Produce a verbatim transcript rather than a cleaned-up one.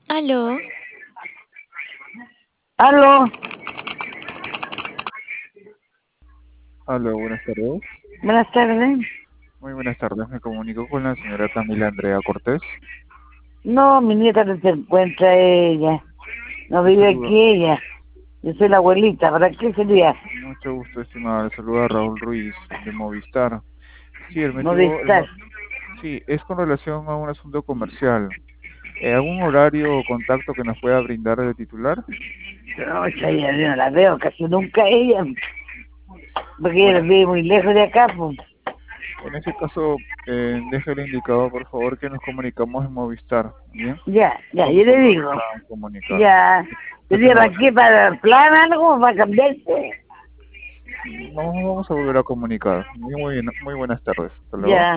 Aló. Aló, Hola, buenas tardes. buenas tardes. Muy buenas tardes. Me comunico con la señora Camila Andrea Cortés. No, mi nieta no se encuentra ella. No Le vive saluda. aquí ella. Yo soy la abuelita. ¿Para qué sería? Mucho gusto, estimada. Le saluda Raúl Ruiz de Movistar. Sí, el No debe motivo, el estar. mo- sí, es con relación a un asunto comercial. Eh, ¿algún horario o contacto que nos pueda brindar el titular? No, esa ella yo no la veo casi nunca ella. Porque ella Bueno, vive muy lejos de acá, pues. en ese caso, eh, déjele indicado, por favor, que nos comunicamos en Movistar. ¿Bien? Ya, ya, yo Somos le por digo. plan comunicar. Ya. Que ¿Sería tenga para buen qué? ¿Para el plan algo? ¿Para cambiarse? Vamos, vamos a volver a comunicar. Muy, muy, muy buenas tardes. Hasta luego. Ya.